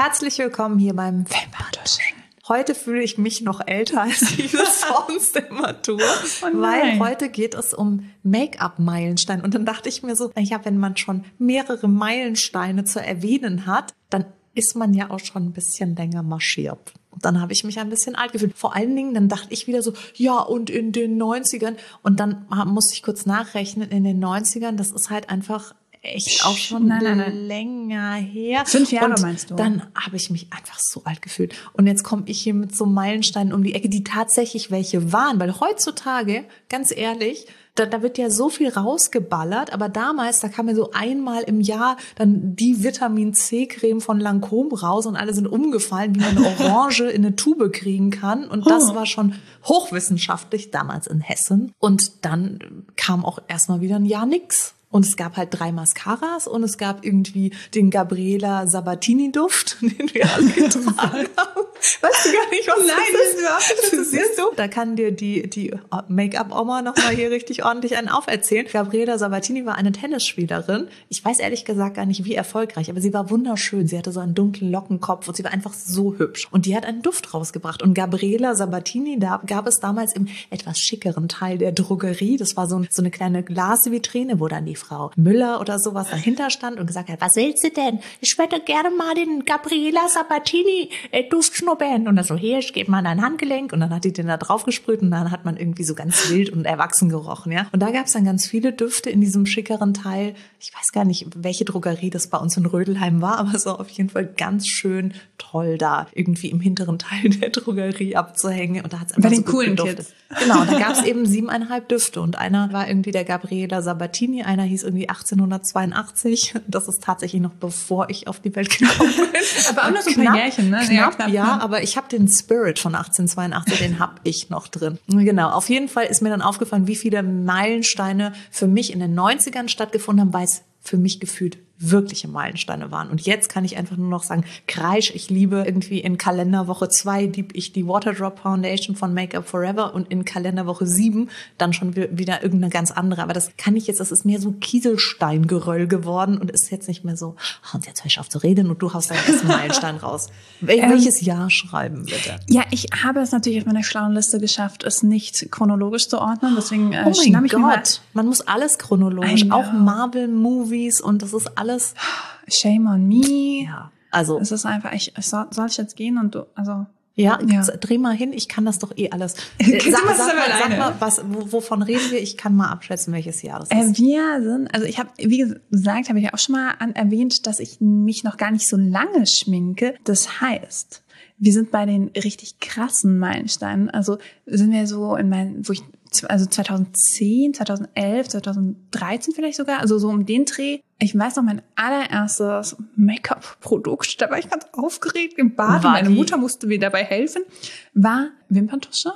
Herzlich willkommen hier beim Wimperntuscheln. Heute fühle ich mich noch älter, als ich das sonst immer tue, weil heute geht es um Make-up-Meilensteine. Und dann dachte ich mir so, ja, wenn man schon mehrere Meilensteine zu erwähnen hat, dann ist man ja auch schon ein bisschen länger marschiert. Und dann habe ich mich ein bisschen alt gefühlt. Vor allen Dingen, dann dachte ich wieder so, ja, und in den 90ern. Und dann musste ich kurz nachrechnen, in den 90ern, das ist halt einfach echt auch schon länger her. 5 Jahre und meinst du? Dann habe ich mich einfach so alt gefühlt. Und jetzt komme ich hier mit so Meilensteinen um die Ecke, die tatsächlich welche waren. Weil heutzutage, ganz ehrlich, da wird ja so viel rausgeballert, aber damals, da kam ja so einmal im Jahr dann die Vitamin-C-Creme von Lancôme raus und alle sind umgefallen, wie man eine Orange in eine Tube kriegen kann. Und das war schon hochwissenschaftlich, damals in Hessen. Und dann kam auch erstmal wieder ein Jahr nix. Und es gab halt 3 Mascaras und es gab irgendwie den Gabriela Sabatini-Duft, den wir alle getragen haben. Weißt du gar nicht, was das ist? Siehst du? Da kann dir die Make-up-Oma nochmal hier richtig ordentlich einen auferzählen. Gabriela Sabatini war eine Tennisspielerin. Ich weiß ehrlich gesagt gar nicht, wie erfolgreich, aber sie war wunderschön. Sie hatte so einen dunklen Lockenkopf und sie war einfach so hübsch. Und die hat einen Duft rausgebracht. Und Gabriela Sabatini, da gab es damals im etwas schickeren Teil der Drogerie, das war so eine kleine Glasvitrine, wo dann die Frau Müller oder sowas dahinter stand und gesagt hat, was willst du denn? Ich würde gerne mal den Gabriela Sabatini Duft schnuppern. Und dann so, hier, ich gebe mal dein Handgelenk. Und dann hat die den da drauf gesprüht und dann hat man irgendwie so ganz wild und erwachsen gerochen, ja. Und da gab es dann ganz viele Düfte in diesem schickeren Teil. Ich weiß gar nicht, welche Drogerie das bei uns in Rödelheim war, aber es war auf jeden Fall ganz schön toll, da irgendwie im hinteren Teil der Drogerie abzuhängen. Und da hat es einfach bei so den coolen gut Kids. Genau, und da gab es eben 7,5 Düfte und einer war irgendwie der Gabriela Sabatini, einer hieß irgendwie 1882. Das ist tatsächlich noch bevor ich auf die Welt gekommen bin. Aber auch noch so ein paar Jährchen, ne? Knapp, ja, aber ich habe den Spirit von 1882, den habe ich noch drin. Genau, auf jeden Fall ist mir dann aufgefallen, wie viele Meilensteine für mich in den 90ern stattgefunden haben, weil es für mich gefühlt wirkliche Meilensteine waren. Und jetzt kann ich einfach nur noch sagen, Kreisch, ich liebe irgendwie in Kalenderwoche 2 liebe ich die Waterdrop Foundation von Make Up Forever und in Kalenderwoche 7 dann schon wieder irgendeine ganz andere. Aber das kann ich jetzt, das ist mehr so Kieselsteingeröll geworden und ist jetzt nicht mehr so, und jetzt hör ich auf zu reden und du haust deinen ersten Meilenstein raus. Welches Jahr schreiben bitte? Ja, ich habe es natürlich auf meiner schlauen Liste geschafft, es nicht chronologisch zu ordnen. Deswegen oh mein Gott, man muss alles chronologisch, auch Marvel-Movies und das ist alles. Shame on me. Ja, also. Es ist einfach, soll ich jetzt gehen und du, also. Ja, dreh mal hin, ich kann das doch eh alles. Sag mal, wovon reden wir? Ich kann mal abschätzen, welches Jahr das ist. Wir sind, also ich habe, wie gesagt, habe ich ja auch schon mal erwähnt, dass ich mich noch gar nicht so lange schminke. Das heißt, wir sind bei den richtig krassen Meilensteinen. Also sind wir so also 2010, 2011, 2013 vielleicht sogar, also so um den Dreh. Ich weiß noch, mein allererstes Make-up-Produkt, da war ich ganz aufgeregt im Bad und meine Mutter musste mir dabei helfen, war Wimperntusche.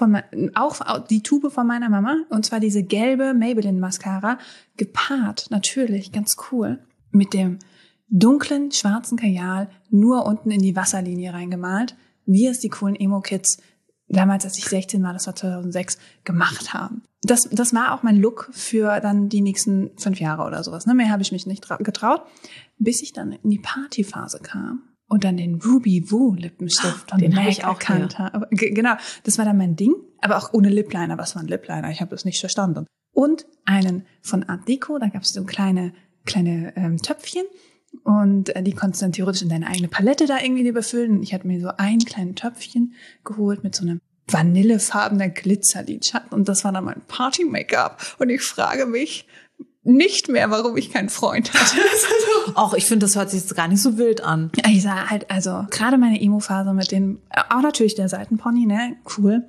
Auch die Tube von meiner Mama, und zwar diese gelbe Maybelline Mascara, gepaart, natürlich, ganz cool, mit dem dunklen, schwarzen Kajal, nur unten in die Wasserlinie reingemalt, wie es die coolen Emo-Kids damals, als ich 16 war, das war 2006, gemacht haben. Das war auch mein Look für dann die nächsten 5 Jahre oder sowas. Mehr habe ich mich nicht getraut, bis ich dann in die Partyphase kam und dann den Ruby Woo Lippenstift von den MAC habe ich auch erkannt habe. Genau, das war dann mein Ding, aber auch ohne Lip-Liner. Was war ein Lip-Liner? Ich habe das nicht verstanden. Und einen von Art Deco, da gab es so kleine Töpfchen. Und die konntest du dann theoretisch in deine eigene Palette da irgendwie befüllen. Ich hatte mir so ein kleines Töpfchen geholt mit so einem vanillefarbener Glitzerlidschatten. Und das war dann mein Party-Make-up. Und ich frage mich nicht mehr, warum ich keinen Freund hatte. Auch ich finde, das hört sich jetzt gar nicht so wild an. Ich sah halt, also gerade meine Emo-Phase mit dem, auch natürlich der Seitenpony, ne, cool,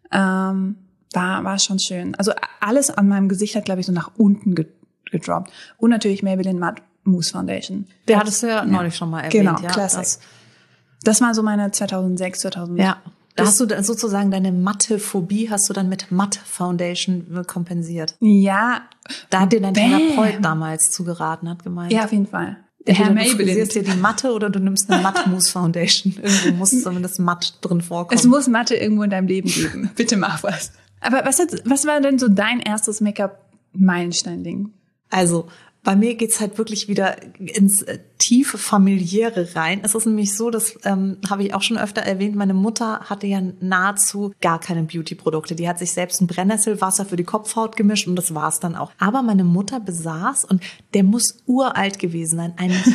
war schon schön. Also alles an meinem Gesicht hat, glaube ich, so nach unten gedroppt. Und natürlich Maybelline Matte Mousse Foundation. Der hattest du ja neulich schon mal erwähnt. Genau, ja, Classic. Das war so meine 2006, 2000. Ja, da hast du sozusagen deine Matte-Phobie hast du dann mit Matte Foundation kompensiert. Ja. Da hat dir dein Therapeut damals zugeraten, hat gemeint. Ja, auf jeden Fall. Der Herr Maybelline. Du dir die Matte oder du nimmst eine Matte Mousse Foundation. Irgendwo muss zumindest Matte drin vorkommen. Es muss Matte irgendwo in deinem Leben geben. Bitte mach was. Aber was war denn so dein erstes Make-up-Meilenstein-Ding? Also, Bei mir geht's halt wirklich wieder ins tiefe Familiäre rein. Es ist nämlich so, das habe ich auch schon öfter erwähnt, meine Mutter hatte ja nahezu gar keine Beauty-Produkte. Die hat sich selbst ein Brennnesselwasser für die Kopfhaut gemischt und das war's dann auch. Aber meine Mutter besaß, und der muss uralt gewesen sein,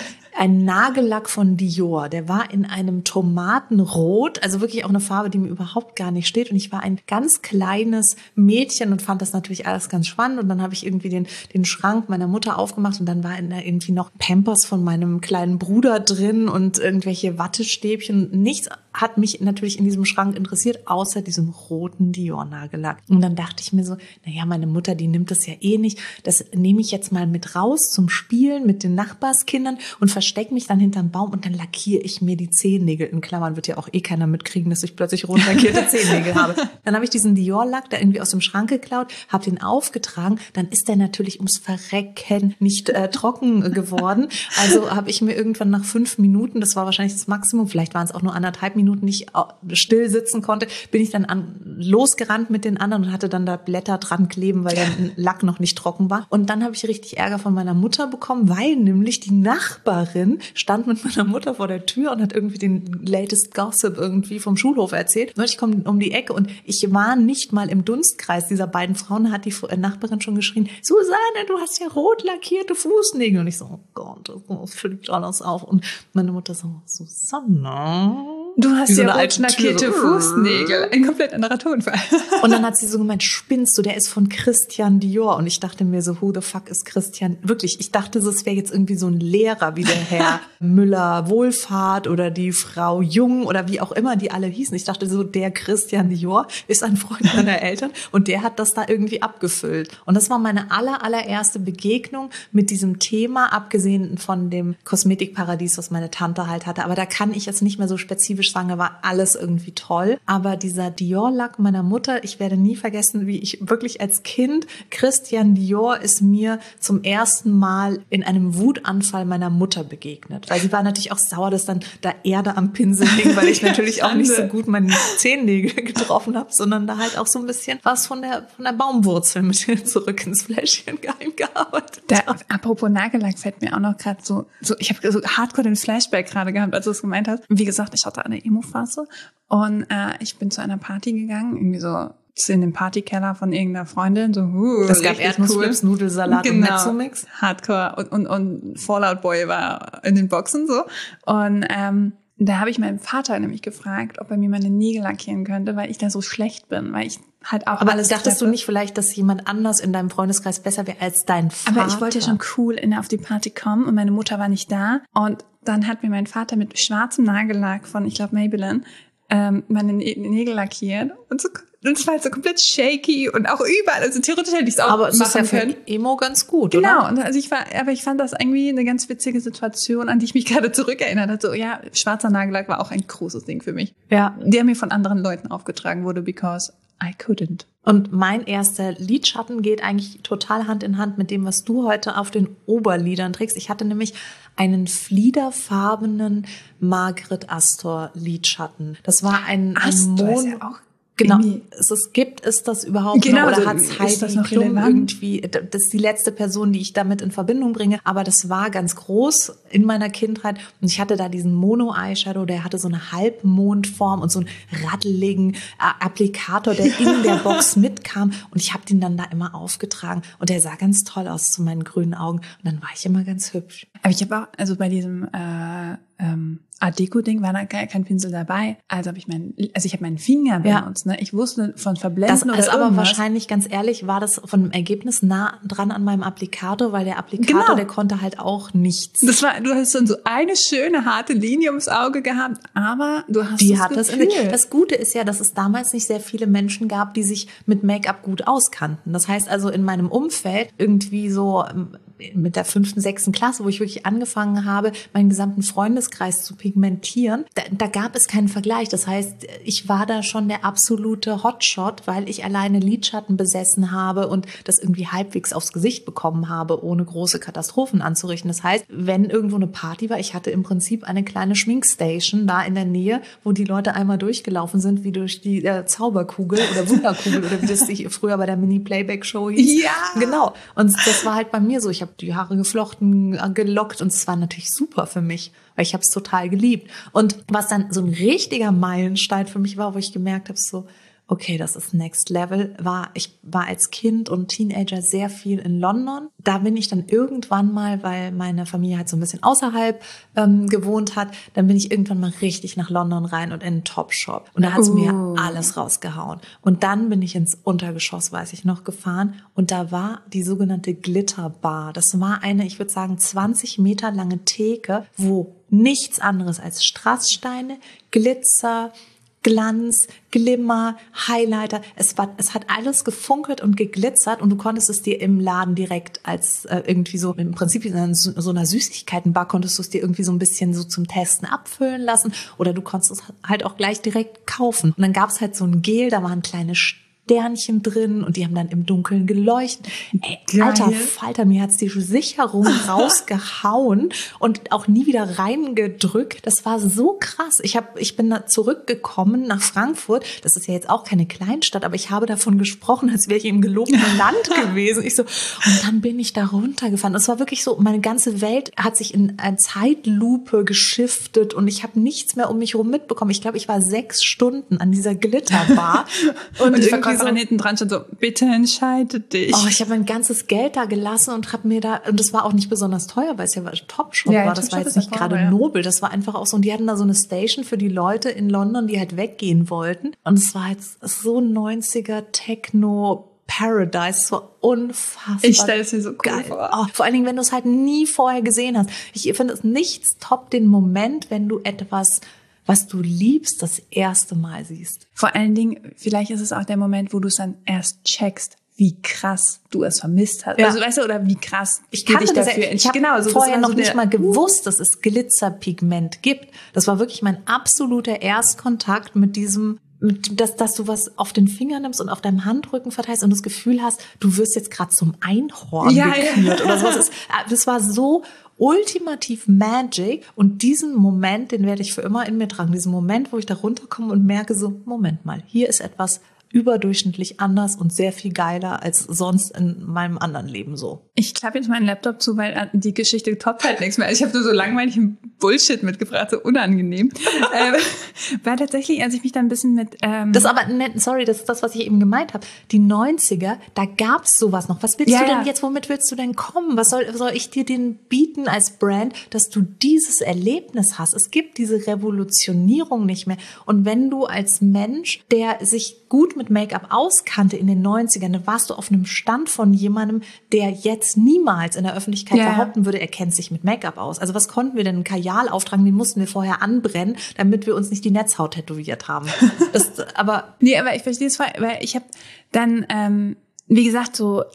ein Nagellack von Dior. Der war in einem Tomatenrot, also wirklich auch eine Farbe, die mir überhaupt gar nicht steht. Und ich war ein ganz kleines Mädchen und fand das natürlich alles ganz spannend. Und dann habe ich irgendwie den Schrank meiner Mutter aufgemacht und dann war da irgendwie noch Pampers von meinem kleinen Bruder drin und irgendwelche Wattestäbchen. Nichts hat mich natürlich in diesem Schrank interessiert, außer diesem roten Dior-Nagellack. Und dann dachte ich mir so, naja, meine Mutter, die nimmt das ja eh nicht. Das nehme ich jetzt mal mit raus zum Spielen mit den Nachbarskindern und verstecke mich dann hinterm Baum und dann lackiere ich mir die Zehennägel. In Klammern wird ja auch eh keiner mitkriegen, dass ich plötzlich rot lackierte Zehennägel habe. Dann habe ich diesen Dior-Lack da irgendwie aus dem Schrank geklaut, habe den aufgetragen. Dann ist der natürlich ums Verrecken nicht trocken geworden. Also habe ich mir irgendwann nach 5 Minuten, das war wahrscheinlich das Maximum, vielleicht waren es auch nur 1,5 Minuten, nicht still sitzen konnte, bin ich dann losgerannt mit den anderen und hatte dann da Blätter dran kleben, weil der Lack noch nicht trocken war. Und dann habe ich richtig Ärger von meiner Mutter bekommen, weil nämlich die Nachbarin stand mit meiner Mutter vor der Tür und hat irgendwie den latest Gossip irgendwie vom Schulhof erzählt. Und ich komme um die Ecke und ich war nicht mal im Dunstkreis dieser beiden Frauen, hat die Nachbarin schon geschrien, Susanne, du hast ja rot lackierte Fußnägel. Und ich so, oh Gott, das fliegt alles auf. Und meine Mutter so, Susanne, du hast ja rot lackierte Fußnägel. Ein komplett anderer Tonfall. Und dann hat sie so gemeint, spinnst du, der ist von Christian Dior. Und ich dachte mir so, who the fuck ist Christian? Wirklich, ich dachte, es wäre jetzt irgendwie so ein Lehrer wie der Herr Müller-Wohlfahrt oder die Frau Jung oder wie auch immer die alle hießen. Ich dachte so, der Christian Dior ist ein Freund meiner Eltern und der hat das da irgendwie abgefüllt. Und das war meine allererste Begegnung mit diesem Thema, abgesehen von dem Kosmetikparadies, was meine Tante halt hatte. Aber da kann ich jetzt nicht mehr so spezifisch sagen, da war alles irgendwie toll. Aber dieser Dior-Lack meiner Mutter, ich werde nie vergessen, wie ich wirklich als Kind, Christian Dior ist mir zum ersten Mal in einem Wutanfall meiner Mutter begegnet. Weil sie war natürlich auch sauer, dass dann da Erde am Pinsel hing, weil ich natürlich auch nicht so gut meine Zehennägel getroffen habe, sondern da halt auch so ein bisschen was von der Baumwurzel mit zurück ins Fläschchen gearbeitet. Apropos Nagellack fällt mir auch noch gerade so, ich habe so hardcore den Flashback gerade gehabt, als du es gemeint hast. Wie gesagt, ich hatte eine Emo-Phase und ich bin zu einer Party gegangen, irgendwie so in den Partykeller von irgendeiner Freundin. So, es gab Erdnussflips, cool. Nudelsalat und Mezzomix. Hardcore und Fallout Boy war in den Boxen so. Und da habe ich meinen Vater nämlich gefragt, ob er mir meine Nägel lackieren könnte, weil ich da so schlecht bin, weil ich halt auch aber alles dachtest du nicht vielleicht, dass jemand anders in deinem Freundeskreis besser wäre als dein Vater? Aber ich wollte ja schon cool auf die Party kommen und meine Mutter war nicht da. Und dann hat mir mein Vater mit schwarzem Nagellack von, ich glaube, Maybelline, meine Nägel lackiert. Und es war halt so komplett shaky und auch überall. Also theoretisch hätte ich es auch aber es machen ist ja können. Für Emo ganz gut, genau. oder? Und also ich fand das irgendwie eine ganz witzige Situation, an die ich mich gerade zurückerinnert hatte. So, ja, schwarzer Nagellack war auch ein großes Ding für mich. Ja. Der mir von anderen Leuten aufgetragen wurde, because I couldn't. Und mein erster Lidschatten geht eigentlich total Hand in Hand mit dem, was du heute auf den Oberlidern trägst. Ich hatte nämlich einen fliederfarbenen Margret Astor Lidschatten. Das war ein Astor ist ja auch genau. Gibt es das überhaupt noch? Oder hat Heidi Klum irgendwie, das ist die letzte Person, die ich damit in Verbindung bringe, aber das war ganz groß in meiner Kindheit und ich hatte da diesen Mono-Eyeshadow, der hatte so eine Halbmondform und so einen ratteligen Applikator, der in der Box mitkam und ich habe den dann da immer aufgetragen und der sah ganz toll aus zu meinen grünen Augen und dann war ich immer ganz hübsch. Aber ich habe auch, also bei diesem Art Deco-Ding war da kein Pinsel dabei. Also habe ich meinen Finger benutzt. Ne? Ich wusste von Verblenden oder das aber irgendwas. Wahrscheinlich, ganz ehrlich, war das von dem Ergebnis nah dran an meinem Applikator, weil der Applikator, der konnte halt auch nichts. Du hast dann so eine schöne, harte Linie ums Auge gehabt, aber du hast das Gefühl. Das Gute ist ja, dass es damals nicht sehr viele Menschen gab, die sich mit Make-up gut auskannten. Das heißt also in meinem Umfeld irgendwie so mit der 5., 6. Klasse, wo ich wirklich angefangen habe, meinen gesamten Freundeskreis Freundeskreis zu pigmentieren, da gab es keinen Vergleich. Das heißt, ich war da schon der absolute Hotshot, weil ich alleine Lidschatten besessen habe und das irgendwie halbwegs aufs Gesicht bekommen habe, ohne große Katastrophen anzurichten. Das heißt, wenn irgendwo eine Party war, ich hatte im Prinzip eine kleine Schminkstation da in der Nähe, wo die Leute einmal durchgelaufen sind, wie durch die Zauberkugel oder Wunderkugel oder wie das früher bei der Mini-Playback-Show hieß. Ja! Genau. Und das war halt bei mir so. Ich habe die Haare geflochten, gelockt und es war natürlich super für mich, weil ich habe es total geliebt. Und was dann so ein richtiger Meilenstein für mich war, wo ich gemerkt habe, so, okay, das ist Next Level, ich war als Kind und Teenager sehr viel in London. Da bin ich dann irgendwann mal, weil meine Familie halt so ein bisschen außerhalb gewohnt hat, dann bin ich irgendwann mal richtig nach London rein und in einen Topshop. Und da hat's mir alles rausgehauen. Und dann bin ich ins Untergeschoss, weiß ich noch, gefahren. Und da war die sogenannte Glitterbar. Das war eine, ich würde sagen, 20 Meter lange Theke, wo nichts anderes als Strasssteine, Glitzer, Glanz, Glimmer, Highlighter. Es hat alles gefunkelt und geglitzert und du konntest es dir im Laden direkt als irgendwie so, im Prinzip in so einer Süßigkeitenbar konntest du es dir irgendwie so ein bisschen so zum Testen abfüllen lassen oder du konntest es halt auch gleich direkt kaufen. Und dann gab es halt so ein Gel, da waren kleine Sternchen drin und die haben dann im Dunkeln geleuchtet. Ey, alter Falter, mir hat's die Sicherung rausgehauen und auch nie wieder reingedrückt. Das war so krass. Ich bin da zurückgekommen nach Frankfurt. Das ist ja jetzt auch keine Kleinstadt, aber ich habe davon gesprochen, als wäre ich im gelobten Land gewesen. Und dann bin ich da runtergefahren. Es war wirklich so, meine ganze Welt hat sich in eine Zeitlupe geschiftet und ich habe nichts mehr um mich herum mitbekommen. Ich glaube, ich war 6 Stunden an dieser Glitterbar und die Verkäuferin hinten dran stand so, bitte entscheide dich. Oh, ich habe mein ganzes Geld da gelassen und habe mir und das war auch nicht besonders teuer, weil es ja Topshop war. Das war jetzt nicht gerade nobel. Das war einfach auch so, und die hatten da so eine Station für die Leute in London, die halt weggehen wollten. Und es war jetzt so 90er Techno Paradise, so unfassbar. Ich stelle es mir so cool vor. Oh, vor allen Dingen, wenn du es halt nie vorher gesehen hast. Ich finde, es nichts toppt den Moment, wenn du etwas, was du liebst, das erste Mal siehst. Vor allen Dingen, vielleicht ist es auch der Moment, wo du es dann erst checkst, wie krass du es vermisst hast. Ja. Also, weißt du, oder wie krass ich kannte dich dafür ich habe genau, so vorher noch nicht mal gewusst, dass es Glitzerpigment gibt. Das war wirklich mein absoluter Erstkontakt mit diesem, dass du was auf den Finger nimmst und auf deinem Handrücken verteilst und das Gefühl hast, du wirst jetzt gerade zum Einhorn gekürt oder sowas. Das war so ultimativ Magic und diesen Moment, den werde ich für immer in mir tragen. Diesen Moment, wo ich da runterkomme und merke so, Moment mal, hier ist etwas überdurchschnittlich anders und sehr viel geiler als sonst in meinem anderen Leben so. Ich klappe jetzt meinen Laptop zu, weil die Geschichte toppt halt nichts mehr. Ich habe nur so langweiligen Bullshit mitgebracht, so unangenehm. Weil tatsächlich, als ich mich dann ein bisschen mit... Das aber, sorry, das ist das, was ich eben gemeint habe. Die 90er, da gab's sowas noch. Was willst du denn jetzt, womit willst du denn kommen? Was soll ich dir denn bieten als Brand, dass du dieses Erlebnis hast? Es gibt diese Revolutionierung nicht mehr. Und wenn du als Mensch, der sich gut mit Make-up auskannte in den 90ern, dann warst du auf einem Stand von jemandem, der jetzt niemals in der Öffentlichkeit behaupten würde, er kennt sich mit Make-up aus. Also was konnten wir denn? Einen Kajal auftragen, den mussten wir vorher anbrennen, damit wir uns nicht die Netzhaut tätowiert haben. Aber ich verstehe es voll, weil ich habe dann, wie gesagt, so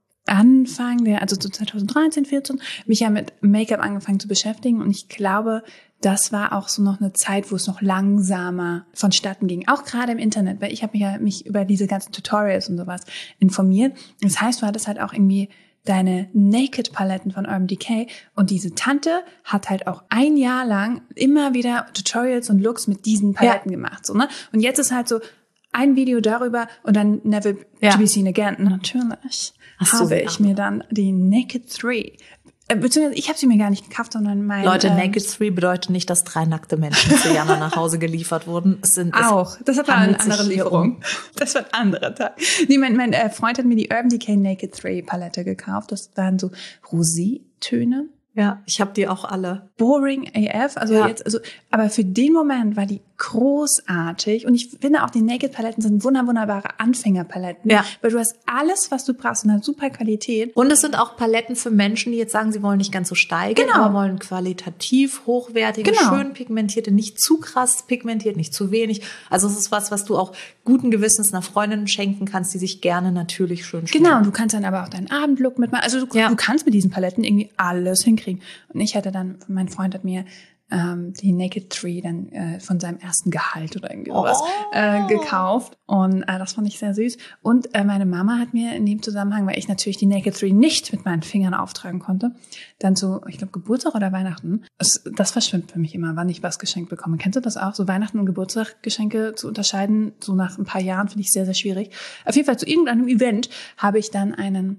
Anfang also so 2013, 14, mich ja mit Make-up angefangen zu beschäftigen und ich glaube, das war auch so noch eine Zeit, wo es noch langsamer vonstatten ging. Auch gerade im Internet, weil ich habe mich über diese ganzen Tutorials und sowas informiert. Das heißt, du hattest halt auch irgendwie deine Naked-Paletten von Urban Decay und diese Tante hat halt auch 1 Jahr lang immer wieder Tutorials und Looks mit diesen Paletten gemacht. So, ne? Und jetzt ist halt so ein Video darüber und dann Never to be seen again. Natürlich habe ich mir dann die Naked 3, beziehungsweise ich habe sie mir gar nicht gekauft, sondern Leute, Naked 3 bedeutet nicht, dass 3 nackte Menschen zu Jana nach Hause geliefert wurden. Das war eine andere Lieferung. Das war ein anderer Tag. Nee, mein Freund hat mir die Urban Decay Naked 3 Palette gekauft. Das waren so Rosé-Töne. Ja, ich habe die auch alle. Boring AF, aber für den Moment war die großartig und ich finde auch die Naked-Paletten sind wunderbare Anfängerpaletten, weil du hast alles, was du brauchst und hat super Qualität. Und es sind auch Paletten für Menschen, die jetzt sagen, sie wollen nicht ganz so steigen, aber wollen qualitativ hochwertige, schön pigmentierte, nicht zu krass pigmentiert, nicht zu wenig. Also es ist was du auch guten Gewissens einer Freundin schenken kannst, die sich gerne natürlich schön schminkt. Genau, und du kannst dann aber auch deinen Abendlook mitmachen. Also du kannst mit diesen Paletten irgendwie alles hinkriegen. Und mein Freund hat mir die Naked Tree dann von seinem ersten Gehalt oder irgendwie sowas gekauft. Und das fand ich sehr süß. Und meine Mama hat mir in dem Zusammenhang, weil ich natürlich die Naked Tree nicht mit meinen Fingern auftragen konnte, dann so, ich glaube, Geburtstag oder Weihnachten, das verschwimmt für mich immer, wann ich was geschenkt bekomme. Kennst du das auch? So Weihnachten und Geburtstag Geschenke zu unterscheiden, so nach ein paar Jahren, finde ich sehr, sehr schwierig. Auf jeden Fall zu irgendeinem Event habe ich dann ein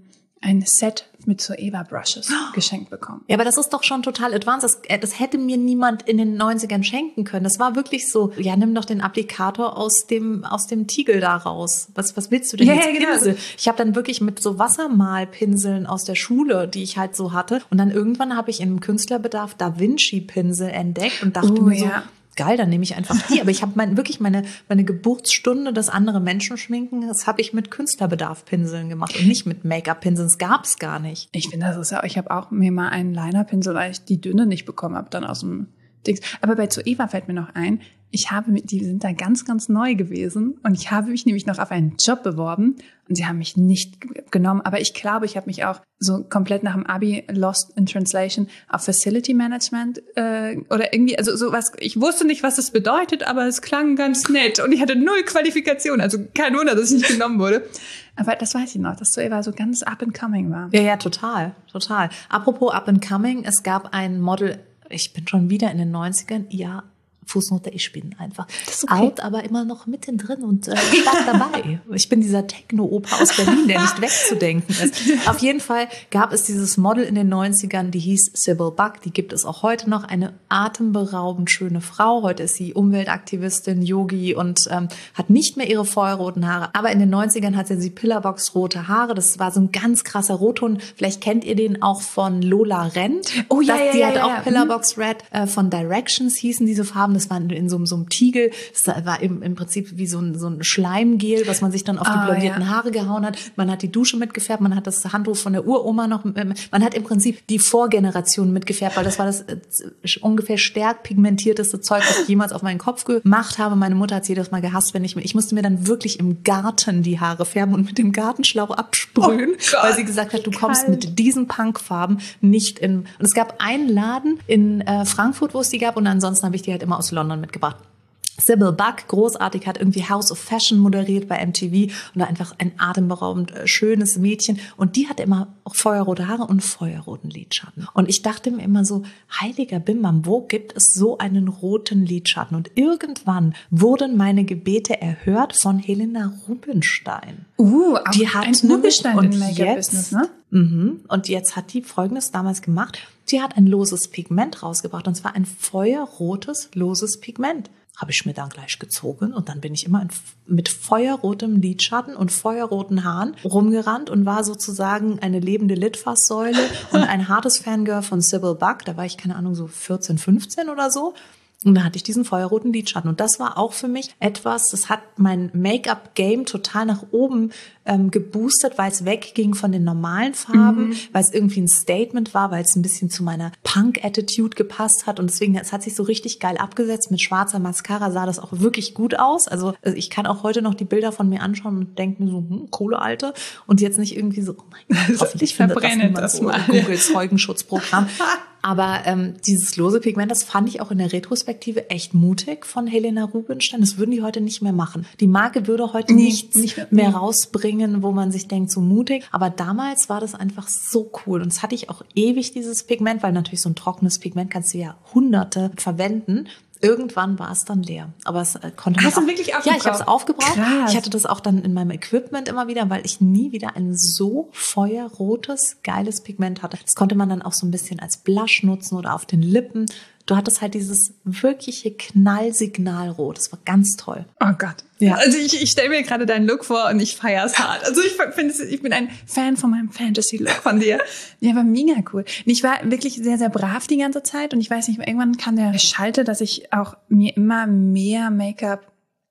Set mit so Eva-Brushes geschenkt bekommen. Ja, aber das ist doch schon total advanced. Das hätte mir niemand in den 90ern schenken können. Das war wirklich so, ja, nimm doch den Applikator aus dem Tiegel da raus. Was willst du denn jetzt? Genau. Pinsel? Ich habe dann wirklich mit so Wassermalpinseln aus der Schule, die ich halt so hatte. Und dann irgendwann habe ich im Künstlerbedarf Da Vinci-Pinsel entdeckt und dachte mir so, geil, dann nehme ich einfach die. Aber ich habe wirklich meine Geburtsstunde, das andere Menschen schminken, das habe ich mit Künstlerbedarf-Pinseln gemacht und nicht mit Make-up-Pinseln. Das gab es gar nicht. Ich finde, das ist ja, ich habe auch mir mal einen Liner-Pinsel, weil ich die dünne nicht bekommen habe, dann aus dem Dings. Aber bei Zoeva fällt mir noch ein, die sind da ganz, ganz neu gewesen und ich habe mich nämlich noch auf einen Job beworben und sie haben mich nicht genommen. Aber ich glaube, ich habe mich auch so komplett nach dem Abi lost in translation auf Facility Management oder irgendwie, also sowas. Ich wusste nicht, was es bedeutet, aber es klang ganz nett und ich hatte 0 Qualifikation. Also kein Wunder, dass ich nicht genommen wurde. Aber das weiß ich noch, dass Zoeva so ganz up and coming war. Ja, total. Apropos up and coming, es gab ein Model, ich bin schon wieder in den 90ern, ja, Fußnote, ich bin einfach out, aber immer noch mittendrin und stark dabei. Ich bin dieser Techno-Opa aus Berlin, der nicht wegzudenken ist. Auf jeden Fall gab es dieses Model in den 90ern, die hieß Sybil Buck, die gibt es auch heute noch, eine atemberaubend schöne Frau. Heute ist sie Umweltaktivistin, Yogi und hat nicht mehr ihre feuerroten Haare. Aber in den 90ern hatte sie Pillarbox-rote Haare. Das war so ein ganz krasser Rotton. Vielleicht kennt ihr den auch von Lola Rent. Oh ja, die hat auch Pillarbox Red. Von Directions hießen diese Farben. Das war in so einem Tiegel. Das war im Prinzip wie so ein Schleimgel, was man sich dann auf die blondierten Haare gehauen hat. Man hat die Dusche mitgefärbt, man hat das Handtuch von der Uroma noch, man hat im Prinzip die Vorgeneration mitgefärbt, weil das war das ungefähr stärk pigmentierteste Zeug, was ich jemals auf meinen Kopf gemacht habe. Meine Mutter hat es jedes Mal gehasst, wenn ich musste mir dann wirklich im Garten die Haare färben und mit dem Gartenschlauch absprühen, weil sie gesagt hat, du kommst mit diesen Punkfarben nicht in. Und es gab einen Laden in Frankfurt, wo es die gab, und ansonsten habe ich die halt immer aus London mitgebracht. Sybil Buck, großartig, hat irgendwie House of Fashion moderiert bei MTV und war einfach ein atemberaubend schönes Mädchen. Und die hatte immer auch feuerrote Haare und feuerroten Lidschatten. Und ich dachte mir immer so, heiliger Bimbam, wo gibt es so einen roten Lidschatten? Und irgendwann wurden meine Gebete erhört von Helena Rubinstein. Die hat ein Urgestein im Make-up-Business, ne? Und jetzt hat die Folgendes damals gemacht. Sie hat ein loses Pigment rausgebracht, und zwar ein feuerrotes, loses Pigment. Habe ich mir dann gleich gezogen und dann bin ich immer mit feuerrotem Lidschatten und feuerroten Haaren rumgerannt und war sozusagen eine lebende Litfaßsäule und ein hartes Fangirl von Sybil Buck. Da war ich, keine Ahnung, so 14, 15 oder so. Und da hatte ich diesen feuerroten Lidschatten. Und das war auch für mich etwas, das hat mein Make-up-Game total nach oben geboostet, weil es wegging von den normalen Farben, weil es irgendwie ein Statement war, weil es ein bisschen zu meiner Punk-Attitude gepasst hat. Und deswegen, es hat sich so richtig geil abgesetzt. Mit schwarzer Mascara sah das auch wirklich gut aus. Also ich kann auch heute noch die Bilder von mir anschauen und denke mir so, coole Alte. Und jetzt nicht irgendwie so, oh mein Gott, hoffentlich findet das niemand so Googles Zeugenschutzprogramm. Aber dieses lose Pigment, das fand ich auch in der Retrospektive echt mutig von Helena Rubinstein. Das würden die heute nicht mehr machen. Die Marke würde heute nichts mehr rausbringen, wo man sich denkt, so mutig. Aber damals war das einfach so cool. Und das hatte ich auch ewig, dieses Pigment, weil natürlich so ein trockenes Pigment kannst du ja Hunderte verwenden. Irgendwann war es dann leer. Aber es konnte man. Hast du wirklich aufgebraucht? Ja, ich habe es aufgebraucht. Krass. Ich hatte das auch dann in meinem Equipment immer wieder, weil ich nie wieder ein so feuerrotes, geiles Pigment hatte. Das konnte man dann auch so ein bisschen als Blush nutzen oder auf den Lippen. Du hattest halt dieses wirkliche Knallsignalrot. Das war ganz toll. Oh Gott. Ja. Also ich stelle mir gerade deinen Look vor und ich feiere es hart. Also ich bin ein Fan von meinem Fantasy-Look von dir. Ja, war mega cool. Und ich war wirklich sehr, sehr brav die ganze Zeit. Und ich weiß nicht, irgendwann kam der Schalter, dass ich auch mir immer mehr Make-up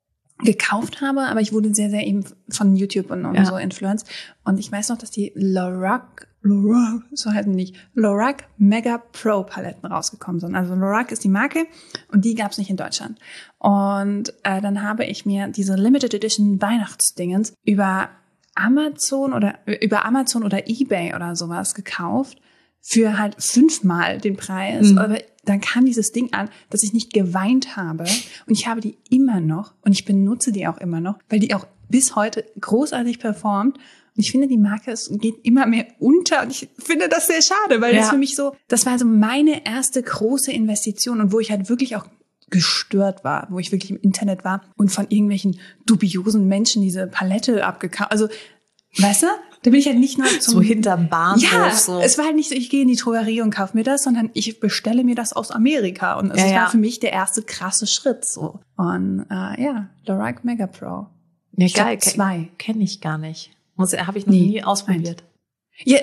gekauft habe. Aber ich wurde sehr, sehr eben von YouTube und so influenced. Und ich weiß noch, dass die Lorac, so heißen die, Lorac Mega Pro Paletten rausgekommen sind. Also Lorac ist die Marke und die gab's nicht in Deutschland. Und dann habe ich mir diese Limited Edition Weihnachtsdingens über Amazon oder eBay oder sowas gekauft für halt 5-mal den Preis. Aber dann kam dieses Ding an, dass ich nicht geweint habe. Und ich habe die immer noch und ich benutze die auch immer noch, weil die auch bis heute großartig performt. Und ich finde, die Marke, es geht immer mehr unter und ich finde das sehr schade, weil das für mich so, das war so meine erste große Investition und wo ich halt wirklich auch gestört war, wo ich wirklich im Internet war und von irgendwelchen dubiosen Menschen diese Palette abgekauft. Also, weißt du, da bin ich halt nicht nur so hinterm Bahnhof. Ja, so. Es war halt nicht so, ich gehe in die Drogerie und kaufe mir das, sondern ich bestelle mir das aus Amerika. Und es war für mich der erste krasse Schritt. So. Und Lorac Mega Pro. Ja, geil. 2. Kenne ich gar nicht. Habe ich noch nie ausprobiert. Ja,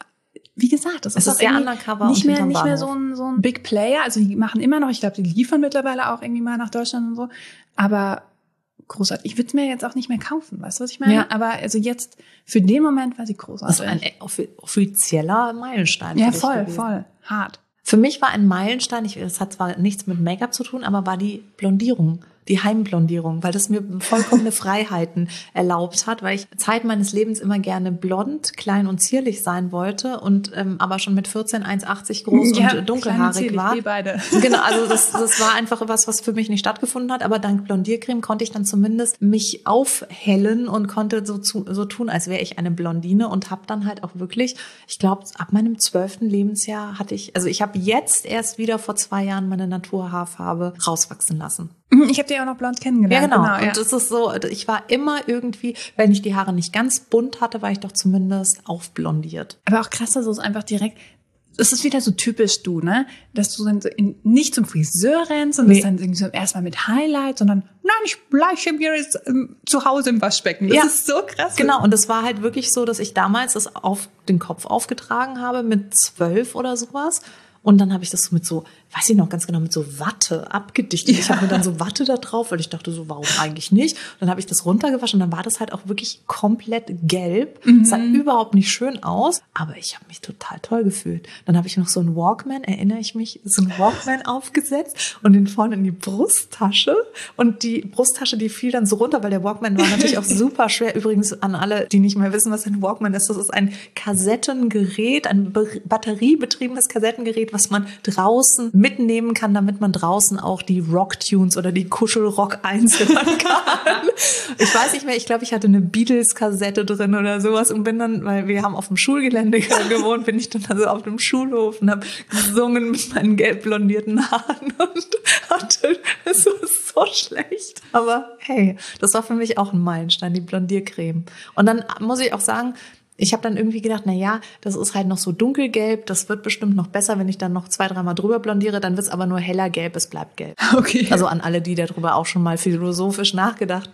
wie gesagt, das ist auch sehr undercover nicht mehr so ein Big Player. Also die machen immer noch, ich glaube, die liefern mittlerweile auch irgendwie mal nach Deutschland und so. Aber großartig. Ich würde es mir jetzt auch nicht mehr kaufen, weißt du, was ich meine? Ja. Aber also jetzt, für den Moment war sie großartig. Das ist ein offizieller Meilenstein. Ja, voll, hart. Für mich war ein Meilenstein, es hat zwar nichts mit Make-up zu tun, aber war die Blondierung. Die Heimblondierung, weil das mir vollkommene Freiheiten erlaubt hat, weil ich Zeit meines Lebens immer gerne blond, klein und zierlich sein wollte und aber schon mit 14 1,80 groß und dunkelhaarig war. Beide. Genau, also das war einfach was für mich nicht stattgefunden hat, aber dank Blondiercreme konnte ich dann zumindest mich aufhellen und konnte so tun, als wäre ich eine Blondine und habe dann halt auch wirklich, ich glaube, ab meinem 12. Lebensjahr ich habe jetzt erst wieder vor 2 Jahren meine Naturhaarfarbe rauswachsen lassen. Ich habe die auch noch blond kennengelernt. Ja, genau. Und es ist so, ich war immer irgendwie, wenn ich die Haare nicht ganz bunt hatte, war ich doch zumindest aufblondiert. Aber auch krass, dass du es einfach direkt, das ist wieder so typisch du, ne? Dass du dann so nicht zum Friseur rennst und das dann irgendwie so erstmal mit Highlight, sondern nein, ich bleiche mir jetzt zu Hause im Waschbecken. Das ist so krass. Genau, und es war halt wirklich so, dass ich damals das auf den Kopf aufgetragen habe mit 12 oder sowas. Und dann habe ich das mit so, weiß ich noch ganz genau, mit so Watte abgedichtet. Ich habe mir dann so Watte da drauf, weil ich dachte so, warum eigentlich nicht? Und dann habe ich das runtergewaschen und dann war das halt auch wirklich komplett gelb. Sah überhaupt nicht schön aus, aber ich habe mich total toll gefühlt. Dann habe ich noch so einen Walkman, erinnere ich mich, so einen Walkman aufgesetzt und den vorne in die Brusttasche. Und die Brusttasche, die fiel dann so runter, weil der Walkman war natürlich auch super schwer. Übrigens an alle, die nicht mehr wissen, was ein Walkman ist, das ist ein Kassettengerät, ein batteriebetriebenes Kassettengerät, was man draußen mitnehmen kann, damit man draußen auch die Rocktunes oder die Kuschelrock einzeln kann. Ich weiß nicht mehr, ich glaube, ich hatte eine Beatles-Kassette drin oder sowas und bin dann, weil wir haben auf dem Schulgelände gewohnt, bin ich dann also auf dem Schulhof und habe gesungen mit meinen gelb blondierten Haaren und hatte, es war so schlecht. Aber hey, das war für mich auch ein Meilenstein, die Blondiercreme. Und dann muss ich auch sagen, ich habe dann irgendwie gedacht, das ist halt noch so dunkelgelb, das wird bestimmt noch besser, wenn ich dann noch 2-3 Mal drüber blondiere, dann wird's aber nur heller gelb, es bleibt gelb. Okay. Also an alle, die darüber auch schon mal philosophisch nachgedacht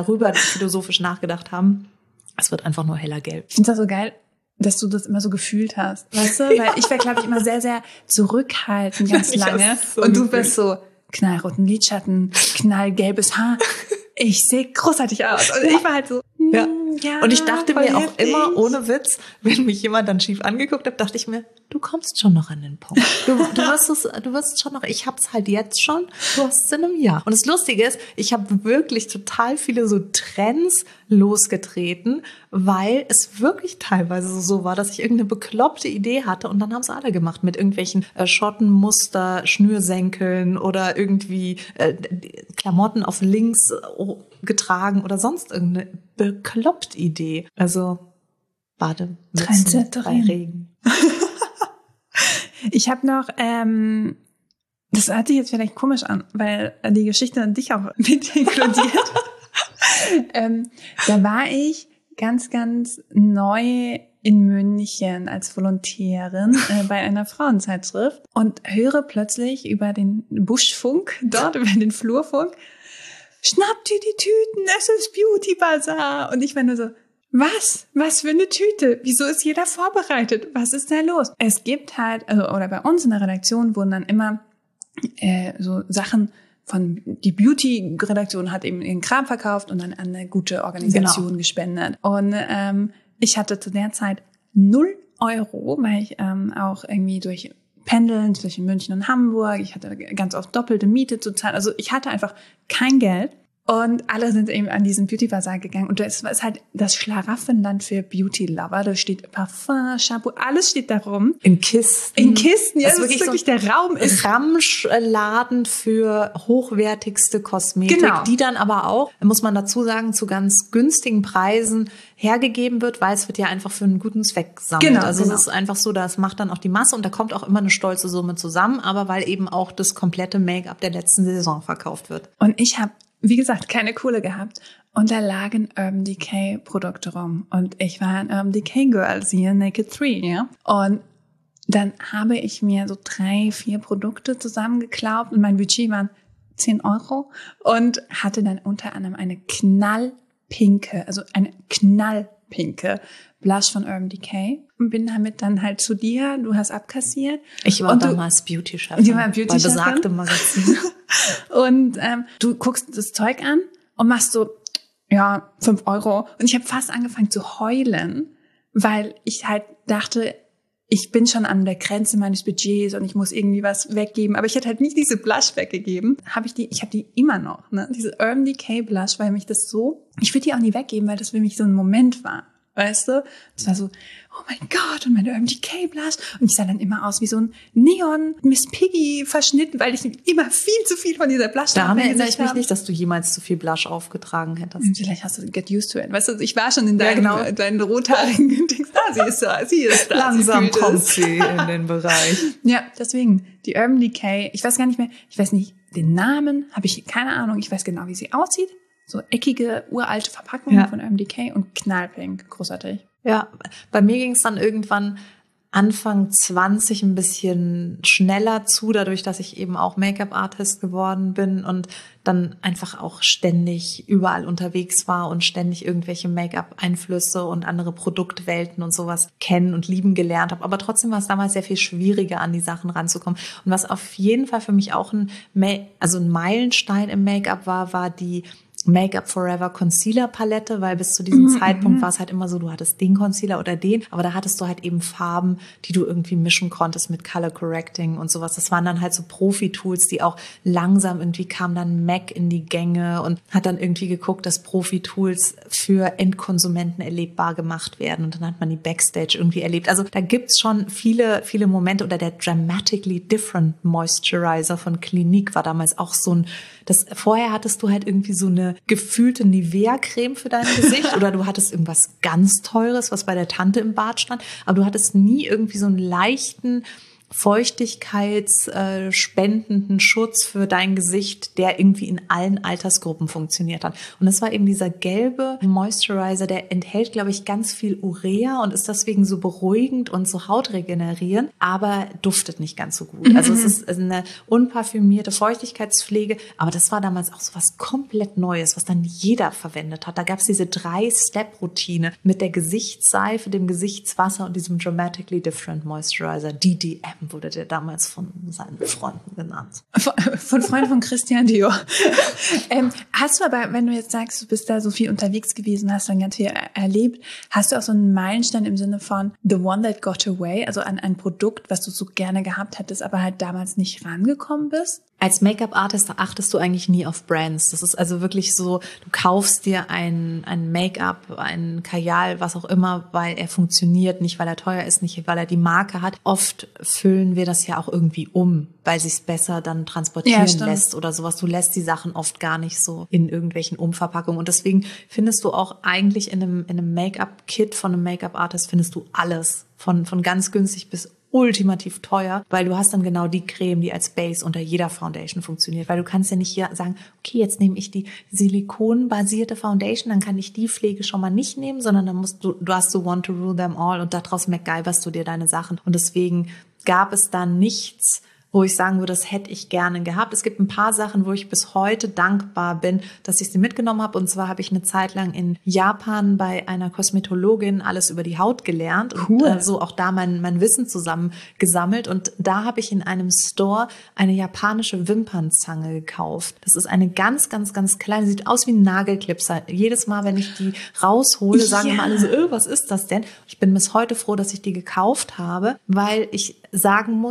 haben, es wird einfach nur heller gelb. Ich finde das so geil, dass du das immer so gefühlt hast, weißt du? Weil ich war, glaube ich, immer sehr, sehr zurückhaltend ganz lange und du bist so knallroten Lidschatten, knallgelbes Haar. Ich sehe großartig aus. Und ich war halt so, ja. Und ich dachte mir auch immer, ohne Witz, wenn mich jemand dann schief angeguckt hat, dachte ich mir, du kommst schon noch an den Punkt. Du wirst schon noch, ich hab's halt jetzt schon, du hast es in einem Jahr. Und das Lustige ist, ich habe wirklich total viele so Trends losgetreten, weil es wirklich teilweise so war, dass ich irgendeine bekloppte Idee hatte und dann haben es alle gemacht mit irgendwelchen Schottenmuster, Schnürsenkeln oder irgendwie Klamotten auf links getragen oder sonst irgendeine bekloppte Idee. Also Bademützen bei Regen. Ich habe noch, das hört sich jetzt vielleicht komisch an, weil die Geschichte an dich auch mit inkludiert. Da war ich ganz, ganz neu in München als Volontärin bei einer Frauenzeitschrift und höre plötzlich über den Buschfunk, dort über den Flurfunk, schnappt ihr die Tüten, es ist Beauty Bazaar. Und ich war nur so, was? Was für eine Tüte? Wieso ist jeder vorbereitet? Was ist da los? Es gibt halt, oder bei uns in der Redaktion wurden dann immer so Sachen von, die Beauty-Redaktion hat eben ihren Kram verkauft und dann an eine gute Organisation gespendet. Und ich hatte zu der Zeit 0 Euro, weil ich auch irgendwie durch Pendeln zwischen München und Hamburg, ich hatte ganz oft doppelte Miete zu zahlen. Also ich hatte einfach kein Geld. Und alle sind eben an diesen Beauty Bazaar gegangen. Und das ist halt das Schlaraffenland für Beauty Lover. Da steht Parfum, Shampoo, alles steht da rum. In Kisten. In Kisten, ja, das ist wirklich so der Raum ist. Ramschladen für hochwertigste Kosmetik, Genau. Die dann aber auch, muss man dazu sagen, zu ganz günstigen Preisen hergegeben wird, weil es wird ja einfach für einen guten Zweck gesammelt. Genau, Es ist einfach so, das macht dann auch die Masse und da kommt auch immer eine stolze Summe zusammen, aber weil eben auch das komplette Make-up der letzten Saison verkauft wird. Und ich habe, wie gesagt, keine Kohle gehabt. Und da lagen Urban Decay Produkte rum. Und ich war ein Urban Decay Girl, siehe Naked 3, ja. Und dann habe ich mir so 3, 4 Produkte zusammengeklaubt und mein Budget waren 10 € und hatte dann unter anderem eine knallpinke Blush von Urban Decay und bin damit dann halt zu dir, du hast abkassiert. Ich war damals Beauty-Chefin bei besagtem Magazin. Und du guckst das Zeug an und machst so, ja, 5 €. Und ich habe fast angefangen zu heulen, weil ich halt dachte, ich bin schon an der Grenze meines Budgets und ich muss irgendwie was weggeben. Aber ich hätte halt nicht diese Blush weggegeben. Ich habe die immer noch, ne? Diese Urban Decay Blush, weil mich das so, ich würde die auch nie weggeben, weil das für mich so ein Moment war. Weißt du? Das war so, oh mein Gott, und meine Urban Decay Blush. Und ich sah dann immer aus wie so ein Neon Miss Piggy verschnitten, weil ich immer viel zu viel von dieser Blush Daran erinnere ich mich nicht, dass du jemals zu viel Blush aufgetragen hättest. Vielleicht hast du get used to it. Weißt du, ich war schon in deinen rothaarigen Dings. Sie ist da. Langsam kommt sie in den Bereich. Ja, deswegen, die Urban Decay, ich weiß nicht, den Namen, habe ich keine Ahnung. Ich weiß genau, wie sie aussieht. So eckige, uralte Verpackungen von Urban Decay und knallpink. Großartig. Ja, bei mir ging es dann irgendwann Anfang 20 ein bisschen schneller zu, dadurch, dass ich eben auch Make-up-Artist geworden bin und dann einfach auch ständig überall unterwegs war und ständig irgendwelche Make-up-Einflüsse und andere Produktwelten und sowas kennen und lieben gelernt habe. Aber trotzdem war es damals sehr viel schwieriger, an die Sachen ranzukommen. Und was auf jeden Fall für mich auch ein Meilenstein im Make-up war die Make-up Forever Concealer Palette, weil bis zu diesem Zeitpunkt war es halt immer so, du hattest den Concealer oder den, aber da hattest du halt eben Farben, die du irgendwie mischen konntest mit Color Correcting und sowas. Das waren dann halt so Profi-Tools, die auch langsam irgendwie kam dann MAC in die Gänge und hat dann irgendwie geguckt, dass Profi-Tools für Endkonsumenten erlebbar gemacht werden und dann hat man die Backstage irgendwie erlebt. Also da gibt's schon viele, viele Momente oder der Dramatically Different Moisturizer von Clinique war damals auch so ein, vorher hattest du halt irgendwie so eine gefühlte Nivea-Creme für dein Gesicht oder du hattest irgendwas ganz Teures, was bei der Tante im Bad stand, aber du hattest nie irgendwie so einen leichten feuchtigkeitsspendenden Schutz für dein Gesicht, der irgendwie in allen Altersgruppen funktioniert hat. Und das war eben dieser gelbe Moisturizer, der enthält, glaube ich, ganz viel Urea und ist deswegen so beruhigend und so hautregenerierend, aber duftet nicht ganz so gut. Also es ist eine unparfümierte Feuchtigkeitspflege, aber das war damals auch so was komplett Neues, was dann jeder verwendet hat. Da gab es diese 3-Step-Routine mit der Gesichtsseife, dem Gesichtswasser und diesem Dramatically Different Moisturizer, DDM. Wurde der damals von seinen Freunden genannt. Von Freunden von Christian Dior. Hast du aber, wenn du jetzt sagst, du bist da so viel unterwegs gewesen, hast dann ganz viel erlebt, hast du auch so einen Meilenstein im Sinne von The One That Got Away, also an ein Produkt, was du so gerne gehabt hättest, aber halt damals nicht rangekommen bist? Als Make-up-Artist achtest du eigentlich nie auf Brands. Das ist also wirklich so, du kaufst dir ein Make-up, ein Kajal, was auch immer, weil er funktioniert, nicht weil er teuer ist, nicht weil er die Marke hat. Oft füllen wir das ja auch irgendwie um, weil sich's besser dann transportieren lässt oder sowas. Du lässt die Sachen oft gar nicht so in irgendwelchen Umverpackungen. Und deswegen findest du auch eigentlich in einem Make-up-Kit von einem Make-up-Artist findest du alles. Von ganz günstig bis ultimativ teuer, weil du hast dann genau die Creme, die als Base unter jeder Foundation funktioniert, weil du kannst ja nicht hier sagen, okay, jetzt nehme ich die silikonbasierte Foundation, dann kann ich die Pflege schon mal nicht nehmen, sondern dann du hast so want to rule them all und daraus MacGyverst du dir deine Sachen und deswegen gab es da nichts, wo ich sagen würde, das hätte ich gerne gehabt. Es gibt ein paar Sachen, wo ich bis heute dankbar bin, dass ich sie mitgenommen habe. Und zwar habe ich eine Zeit lang in Japan bei einer Kosmetologin alles über die Haut gelernt und so auch da mein Wissen zusammen gesammelt. Und da habe ich in einem Store eine japanische Wimpernzange gekauft. Das ist eine ganz, ganz, ganz kleine, sieht aus wie ein Nagelklipser. Jedes Mal, wenn ich die raushole, sagen immer alle so, was ist das denn? Ich bin bis heute froh, dass ich die gekauft habe, weil ich sagen muss,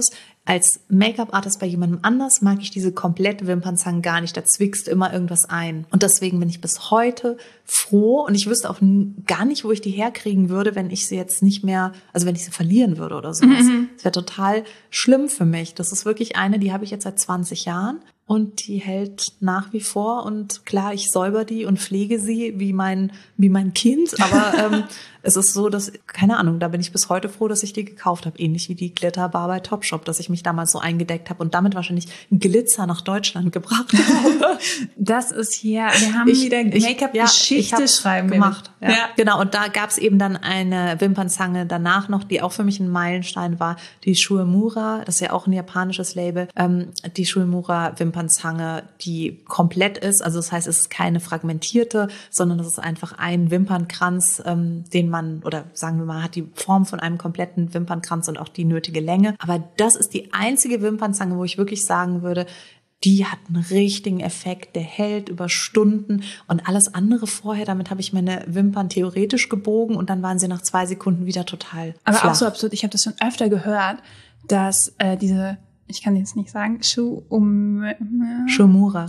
als Make-up-Artist bei jemandem anders mag ich diese komplette Wimpernzange gar nicht. Da zwickst immer irgendwas ein. Und deswegen bin ich bis heute froh und ich wüsste auch gar nicht, wo ich die herkriegen würde, wenn ich sie jetzt nicht mehr, also wenn ich sie verlieren würde oder sowas. Das wäre total schlimm für mich. Das ist wirklich eine, die habe ich jetzt seit 20 Jahren. Und die hält nach wie vor. Und klar, ich säuber die und pflege sie wie mein Kind. Aber es ist so, dass, keine Ahnung, da bin ich bis heute froh, dass ich die gekauft habe. Ähnlich wie die Glitterbar bei Topshop, dass ich mich damals so eingedeckt habe und damit wahrscheinlich Glitzer nach Deutschland gebracht habe. Das ist hier, wir haben wieder Make-up-Geschichte schreiben gemacht. Ja. Genau, und da gab es eben dann eine Wimpernzange danach noch, die auch für mich ein Meilenstein war. Die Shuemura, das ist ja auch ein japanisches Label. Die Shuemura Wimpernzange, die komplett ist. Also das heißt, es ist keine fragmentierte, sondern es ist einfach ein Wimpernkranz, den man, oder sagen wir mal, hat die Form von einem kompletten Wimpernkranz und auch die nötige Länge. Aber das ist die einzige Wimpernzange, wo ich wirklich sagen würde, die hat einen richtigen Effekt, der hält über Stunden und alles andere vorher, damit habe ich meine Wimpern theoretisch gebogen und dann waren sie nach 2 Sekunden wieder total Aber flach. auch so absurd, ich habe das schon öfter gehört, dass diese, ich kann jetzt nicht sagen, Shuemura.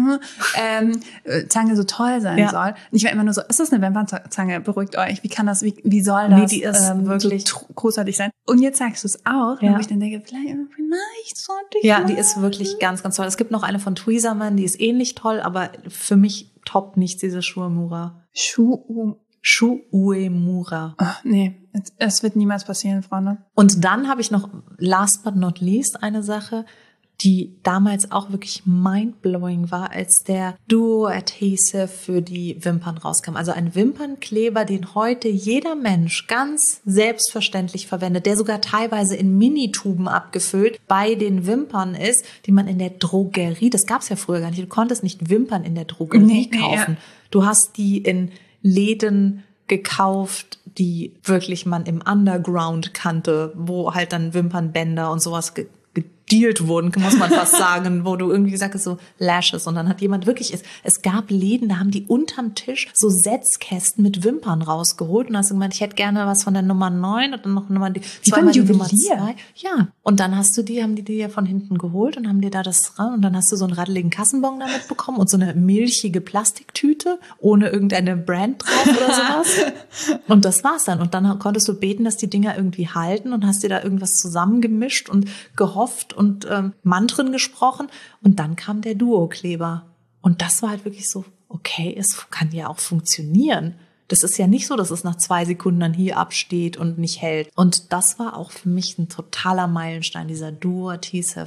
Zange so toll sein soll. Und ich war immer nur so, ist das eine Wimpernzange? Beruhigt euch. Wie kann das, wie soll das die ist wirklich so großartig sein? Und jetzt sagst du es auch, wo ich dann denke, vielleicht sollte ich mal. Die ist wirklich ganz, ganz toll. Es gibt noch eine von Tweezerman, die ist ähnlich toll, aber für mich toppt nicht diese Shuemura. Shuemura. Ach, nee, es wird niemals passieren, Freunde. Und dann habe ich noch, last but not least, eine Sache, die damals auch wirklich mindblowing war, als der Duo Adhesive für die Wimpern rauskam. Also ein Wimpernkleber, den heute jeder Mensch ganz selbstverständlich verwendet, der sogar teilweise in Minituben abgefüllt bei den Wimpern ist, die man in der Drogerie, das gab es ja früher gar nicht, du konntest nicht Wimpern in der Drogerie kaufen. Ja. Du hast die in Läden gekauft, die wirklich man im Underground kannte, wo halt dann Wimpernbänder und sowas gedealt wurden, muss man fast sagen, wo du irgendwie gesagt hast, so Lashes. Und dann hat jemand wirklich, es gab Läden, da haben die unterm Tisch so Setzkästen mit Wimpern rausgeholt und hast gemeint, ich hätte gerne was von der Nummer 9 und dann noch Nummer die Nummer 2. Ja. Und dann haben die dir von hinten geholt und haben dir da das ran und dann hast du so einen raddeligen Kassenbon damit bekommen und so eine milchige Plastiktüte ohne irgendeine Brand drauf oder sowas. Und das war's dann. Und dann konntest du beten, dass die Dinger irgendwie halten und hast dir da irgendwas zusammengemischt und gehofft und Mantren gesprochen und dann kam der Duo-Kleber. Und das war halt wirklich so, okay, es kann ja auch funktionieren. Das ist ja nicht so, dass es nach 2 Sekunden dann hier absteht und nicht hält. Und das war auch für mich ein totaler Meilenstein, dieser Duo Adhesive.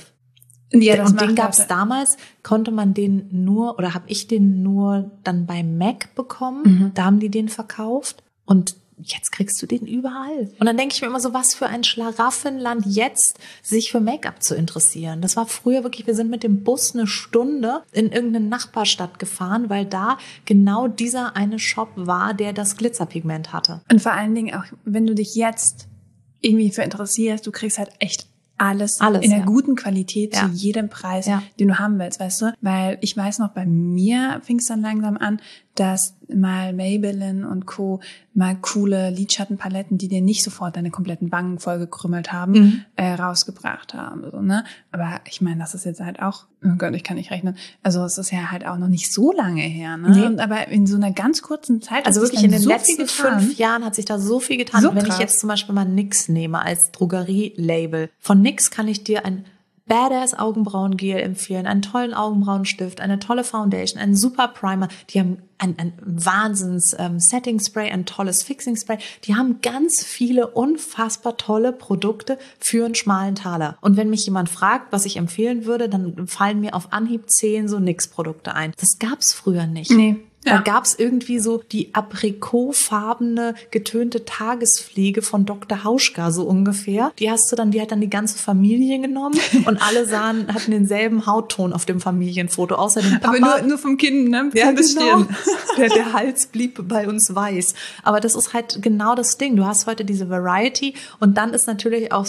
Ja, und den gab's damals, konnte man den nur, oder habe ich den nur dann bei MAC bekommen. Da haben die den verkauft und jetzt kriegst du den überall. Und dann denke ich mir immer so, was für ein Schlaraffenland jetzt, sich für Make-up zu interessieren. Das war früher wirklich, wir sind mit dem Bus 1 Stunde in irgendeine Nachbarstadt gefahren, weil da genau dieser eine Shop war, der das Glitzerpigment hatte. Und vor allen Dingen auch, wenn du dich jetzt irgendwie für interessierst, du kriegst halt echt alles in der guten Qualität zu jedem Preis, den du haben willst, weißt du? Weil ich weiß noch, bei mir fing es dann langsam an, dass mal Maybelline und Co. mal coole Lidschattenpaletten, die dir nicht sofort deine kompletten Wangen vollgekrümmelt haben, rausgebracht haben. So, ne? Aber ich meine, das ist jetzt halt auch, oh Gott, ich kann nicht rechnen, also es ist ja halt auch noch nicht so lange her. Ne? Nee. Und aber in so einer ganz kurzen Zeit, also wirklich in den letzten 5 Jahren hat sich da so viel getan. So wenn ich jetzt zum Beispiel mal NYX nehme als Drogerie-Label, von NYX kann ich dir ein Badass Augenbrauengel empfehlen, einen tollen Augenbrauenstift, eine tolle Foundation, einen super Primer. Die haben ein Wahnsinns Setting Spray, ein tolles Fixing Spray. Die haben ganz viele unfassbar tolle Produkte für einen schmalen Taler. Und wenn mich jemand fragt, was ich empfehlen würde, dann fallen mir auf Anhieb 10 so NYX-Produkte ein. Das gab's früher nicht. Nee. Da gab's irgendwie so die aprikotfarbene, getönte Tagespflege von Dr. Hauschka, so ungefähr. Die hat dann die ganze Familie genommen und alle hatten denselben Hautton auf dem Familienfoto, außer dem Papa. Aber nur vom Kind, ne? Ja, genau. Der Hals blieb bei uns weiß. Aber das ist halt genau das Ding. Du hast heute diese Variety und dann ist natürlich auch so,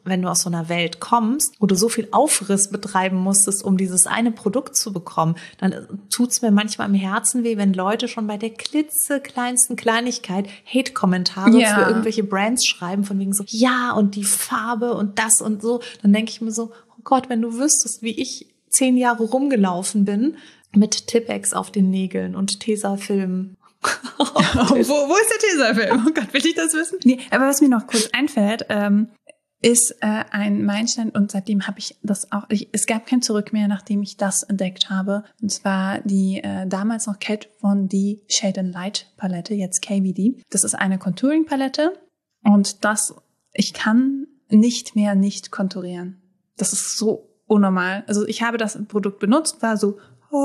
wenn du aus so einer Welt kommst, wo du so viel Aufriss betreiben musstest, um dieses eine Produkt zu bekommen, dann tut's mir manchmal im Herzen weh, wenn Leute schon bei der klitzekleinsten Kleinigkeit Hate-Kommentare für irgendwelche Brands schreiben, von wegen so, ja, und die Farbe und das und so. Dann denke ich mir so, oh Gott, wenn du wüsstest, wie ich 10 Jahre rumgelaufen bin mit Tippex auf den Nägeln und Tesafilm. Wo ist der Tesafilm? Oh Gott, will ich das wissen? Nee, aber was mir noch kurz einfällt, ist ein Meilenstein und seitdem habe ich das auch, es gab kein Zurück mehr, nachdem ich das entdeckt habe. Und zwar die damals noch Kat Von D Shade and Light Palette, jetzt KVD. Das ist eine Contouring-Palette und ich kann nicht mehr nicht konturieren. Das ist so unnormal. Also ich habe das Produkt benutzt, war so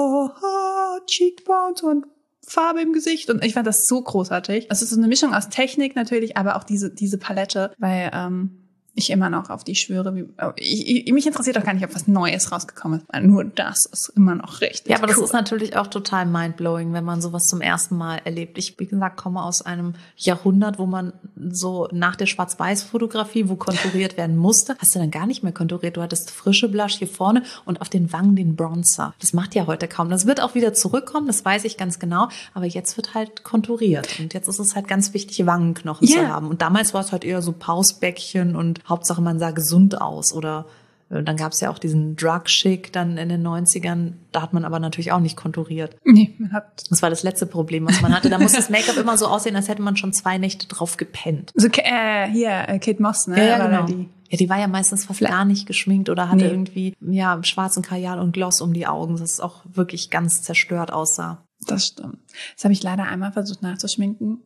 Cheekbones und Farbe im Gesicht und ich fand das so großartig. Es ist so eine Mischung aus Technik natürlich, aber auch diese Palette, weil ich immer noch auf die schwöre. Mich interessiert auch gar nicht, ob was Neues rausgekommen ist, weil nur das ist immer noch richtig Ja, aber das ist natürlich auch total mindblowing, wenn man sowas zum ersten Mal erlebt. Ich, wie gesagt, komme aus einem Jahrhundert, wo man so nach der Schwarz-Weiß-Fotografie, wo konturiert werden musste, hast du dann gar nicht mehr konturiert. Du hattest frische Blush hier vorne und auf den Wangen den Bronzer. Das macht ja heute kaum. Das wird auch wieder zurückkommen, das weiß ich ganz genau. Aber jetzt wird halt konturiert. Und jetzt ist es halt ganz wichtig, Wangenknochen zu haben. Und damals war es halt eher so Pausbäckchen und Hauptsache man sah gesund aus. Oder dann gab es ja auch diesen Drug-Chic dann in den 90ern. Da hat man aber natürlich auch nicht konturiert. Nee, das war das letzte Problem, was man hatte. Da muss das Make-up immer so aussehen, als hätte man schon 2 Nächte drauf gepennt. So, Kate Moss, ne? Ja, genau. Die war ja meistens fast gar nicht geschminkt oder hatte irgendwie schwarzen Kajal und Gloss um die Augen, dass es auch wirklich ganz zerstört aussah. Das stimmt. Das habe ich leider einmal versucht nachzuschminken.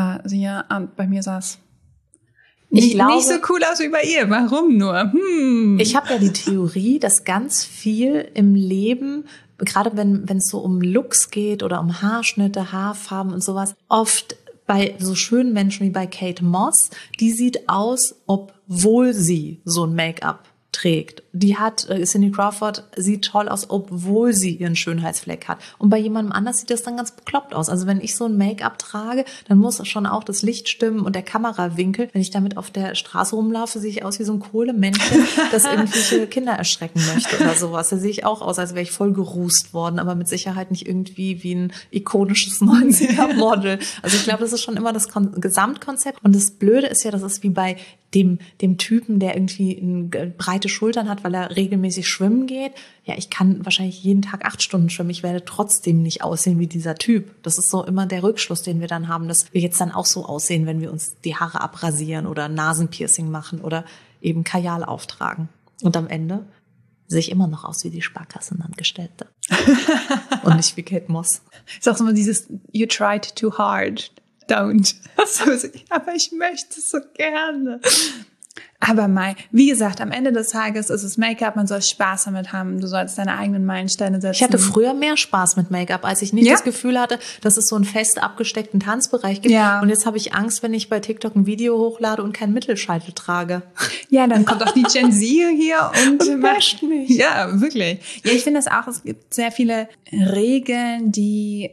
Und bei mir sah es nicht so cool aus wie bei ihr. Warum nur? Ich habe ja die Theorie, dass ganz viel im Leben, gerade wenn es so um Looks geht oder um Haarschnitte, Haarfarben und sowas, oft bei so schönen Menschen wie bei Kate Moss, die sieht aus, obwohl sie so ein Make-up trägt. Die hat, Cindy Crawford sieht toll aus, obwohl sie ihren Schönheitsfleck hat. Und bei jemandem anders sieht das dann ganz bekloppt aus. Also wenn ich so ein Make-up trage, dann muss schon auch das Licht stimmen und der Kamerawinkel. Wenn ich damit auf der Straße rumlaufe, sehe ich aus wie so ein Kohlemännchen, das irgendwelche Kinder erschrecken möchte oder sowas. Da sehe ich auch aus, als wäre ich voll gerußt worden, aber mit Sicherheit nicht irgendwie wie ein ikonisches 90er-Model. Also ich glaube, das ist schon immer das Gesamtkonzept. Und das Blöde ist ja, das ist wie bei dem Typen, der irgendwie breite Schultern hat, weil er regelmäßig schwimmen geht. Ja, ich kann wahrscheinlich jeden Tag 8 Stunden schwimmen. Ich werde trotzdem nicht aussehen wie dieser Typ. Das ist so immer der Rückschluss, den wir dann haben, dass wir jetzt dann auch so aussehen, wenn wir uns die Haare abrasieren oder Nasenpiercing machen oder eben Kajal auftragen. Und am Ende sehe ich immer noch aus wie die Sparkassenangestellte. Und nicht wie Kate Moss. Ist auch so dieses You tried too hard. Don't. Aber ich möchte es so gerne. Aber wie gesagt, am Ende des Tages ist es Make-up, man soll Spaß damit haben, du sollst deine eigenen Meilensteine setzen. Ich hatte früher mehr Spaß mit Make-up, als ich nicht das Gefühl hatte, dass es so einen fest abgesteckten Tanzbereich gibt. Ja. Und jetzt habe ich Angst, wenn ich bei TikTok ein Video hochlade und keinen Mittelscheitel trage. Ja, dann kommt auch die Gen Z hier und basht mich. Ja, wirklich. Ja, ich finde das auch, es gibt sehr viele Regeln, die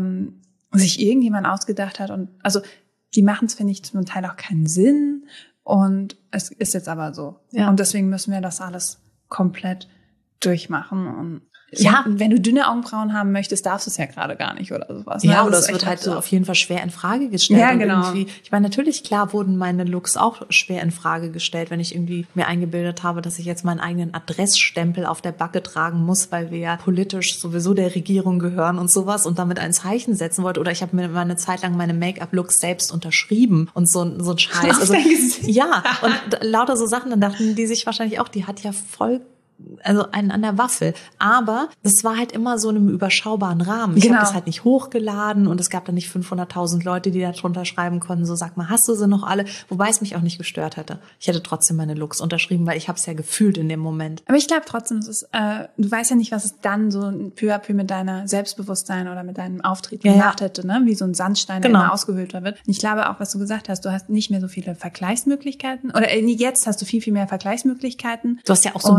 sich irgendjemand ausgedacht hat und also die machen es, finde ich, zum Teil auch keinen Sinn und es ist jetzt aber so. Ja. Und deswegen müssen wir das alles komplett durchmachen und wenn du dünne Augenbrauen haben möchtest, darfst du es ja gerade gar nicht oder sowas. Ja, oder es wird halt so auf jeden Fall schwer in Frage gestellt. Ja, genau. Ich meine, natürlich, klar wurden meine Looks auch schwer in Frage gestellt, wenn ich irgendwie mir eingebildet habe, dass ich jetzt meinen eigenen Adressstempel auf der Backe tragen muss, weil wir ja politisch sowieso der Regierung gehören und sowas und damit ein Zeichen setzen wollte. Oder ich habe mir eine Zeit lang meine Make-up-Looks selbst unterschrieben und so ein Scheiß. Also, ja, und lauter so Sachen, dann dachten die sich wahrscheinlich auch, die hat ja voll einen an der Waffel. Aber das war halt immer so in einem überschaubaren Rahmen. Ich habe das halt nicht hochgeladen und es gab dann nicht 500.000 Leute, die da drunter schreiben konnten, so sag mal, hast du sie noch alle? Wobei es mich auch nicht gestört hätte. Ich hätte trotzdem meine Looks unterschrieben, weil ich habe es ja gefühlt in dem Moment. Aber ich glaube trotzdem, es ist, du weißt ja nicht, was es dann so peu à peu mit deiner Selbstbewusstsein oder mit deinem Auftritt gemacht hätte, ne? Wie so ein Sandstein, der immer ausgehöhlter wird. Und ich glaube auch, was du gesagt hast, du hast nicht mehr so viele Vergleichsmöglichkeiten oder jetzt hast du viel, viel mehr Vergleichsmöglichkeiten. Du hast ja auch so einen Look, der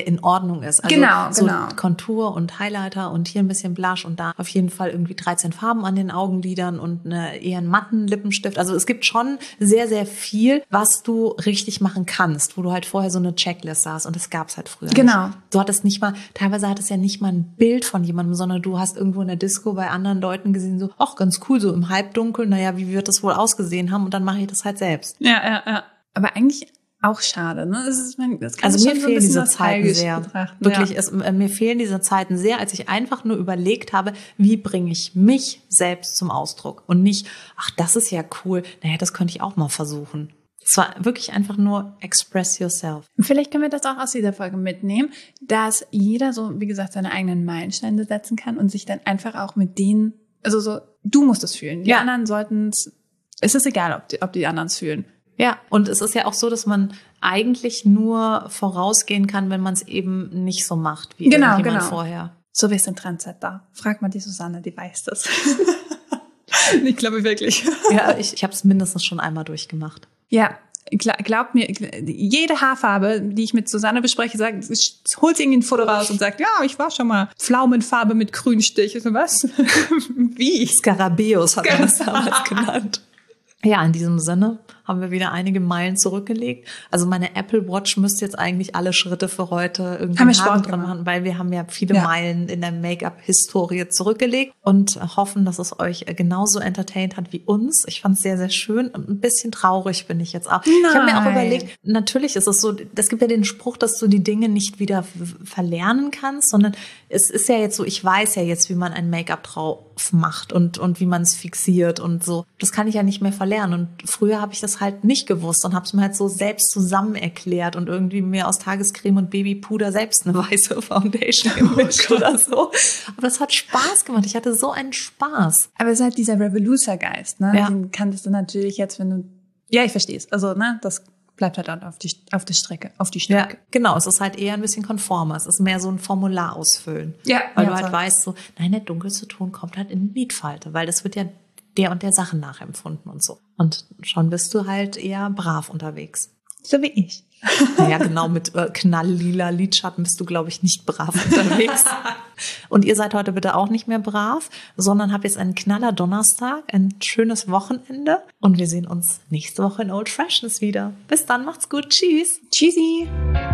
der in Ordnung ist. Also so Kontur und Highlighter und hier ein bisschen Blush und da auf jeden Fall irgendwie 13 Farben an den Augenlidern und eher einen matten Lippenstift. Also es gibt schon sehr, sehr viel, was du richtig machen kannst, wo du halt vorher so eine Checkliste hast und das gab's halt früher nicht. Du hattest nicht mal, teilweise hattest ja nicht mal ein Bild von jemandem, sondern du hast irgendwo in der Disco bei anderen Leuten gesehen, so, ach, ganz cool, so im Halbdunkel, naja, wie wird das wohl ausgesehen haben und dann mache ich das halt selbst. Ja. Aber eigentlich auch schade, ne? Das kann also mir fehlen so diese Zeiten sehr. Betrachten. Wirklich, mir fehlen diese Zeiten sehr, als ich einfach nur überlegt habe, wie bringe ich mich selbst zum Ausdruck und nicht, ach, das ist ja cool, naja, das könnte ich auch mal versuchen. Es war wirklich einfach nur express yourself. Vielleicht können wir das auch aus dieser Folge mitnehmen, dass jeder so, wie gesagt, seine eigenen Meilensteine setzen kann und sich dann einfach auch mit denen, also so, du musst es fühlen. Die anderen sollten es ist egal, ob die anderen es fühlen. Ja, und es ist ja auch so, dass man eigentlich nur vorausgehen kann, wenn man es eben nicht so macht, wie irgendjemand vorher. So wie es ein Trendsetter. Frag mal die Susanne, die weiß das. Ich glaube wirklich. Ja, ich habe es mindestens schon einmal durchgemacht. Ja, glaub mir, jede Haarfarbe, die ich mit Susanne bespreche, holt sie irgendwie ein Foto raus und sagt, ja, ich war schon mal Pflaumenfarbe mit Grünstich. So, was? Wie? Skarabäus hat man das damals genannt. Ja, in diesem Sinne haben wir wieder einige Meilen zurückgelegt. Also meine Apple Watch müsste jetzt eigentlich alle Schritte für heute irgendwie dran machen, weil wir haben ja viele Meilen in der Make-up-Historie zurückgelegt und hoffen, dass es euch genauso entertained hat wie uns. Ich fand es sehr, sehr schön und ein bisschen traurig bin ich jetzt auch. Nein. Ich habe mir auch überlegt, natürlich ist es so, es gibt ja den Spruch, dass du die Dinge nicht wieder verlernen kannst, sondern es ist ja jetzt so, ich weiß ja jetzt, wie man ein Make-up drauf macht und wie man es fixiert und so. Das kann ich ja nicht mehr verlernen. Und früher habe ich das halt nicht gewusst und habe es mir halt so selbst zusammen erklärt und irgendwie mir aus Tagescreme und Babypuder selbst eine weiße Foundation gemischt oder so. Aber das hat Spaß gemacht. Ich hatte so einen Spaß. Aber es ist halt dieser Revolucer-Geist, ne? Ja. Den kanntest du natürlich jetzt, wenn du, ja, ich verstehe es. Also, ne, das bleibt halt dann auf die Strecke. Ja, genau. Es ist halt eher ein bisschen konformer. Es ist mehr so ein Formular ausfüllen. Ja. Weil du halt weißt so, nein, der dunkelste Ton kommt halt in die Lidfalte, weil das wird ja der und der Sache nachempfunden und so. Und schon bist du halt eher brav unterwegs. So wie ich. Ja, genau, mit knalllila Lidschatten bist du, glaube ich, nicht brav unterwegs. Und ihr seid heute bitte auch nicht mehr brav, sondern habt jetzt einen knaller Donnerstag, ein schönes Wochenende. Und wir sehen uns nächste Woche in Old Freshness wieder. Bis dann, macht's gut. Tschüss. Tschüssi.